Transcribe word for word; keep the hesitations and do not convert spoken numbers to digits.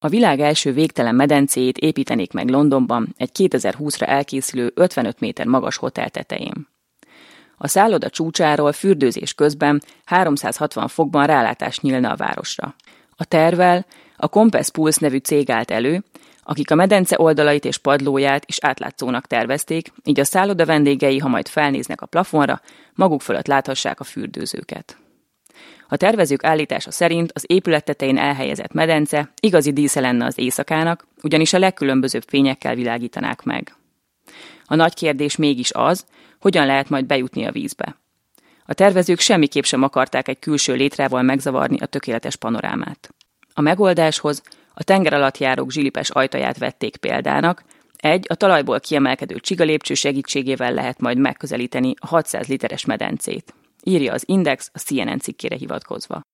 A világ első végtelen medencéjét építenék meg Londonban egy kétezer-húszra elkészülő ötvenöt méter magas hotel tetején. A szálloda csúcsáról fürdőzés közben háromszázhatvan fokban rálátás nyílna a városra. A tervvel a Compass Pulse nevű cég állt elő, akik a medence oldalait és padlóját is átlátszónak tervezték, így a szálloda vendégei, ha majd felnéznek a plafonra, maguk fölött láthassák a fürdőzőket. A tervezők állítása szerint az épület tetején elhelyezett medence igazi dísze lenne az éjszakának, ugyanis a legkülönbözőbb fényekkel világítanák meg. A nagy kérdés mégis az, hogyan lehet majd bejutni a vízbe. A tervezők semmiképp sem akarták egy külső létrával megzavarni a tökéletes panorámát. A megoldáshoz a tengeralattjárók zsilipes ajtaját vették példának, egy a talajból kiemelkedő csigalépcső segítségével lehet majd megközelíteni a hatszáz literes medencét, írja az Index a C N N cikkére hivatkozva.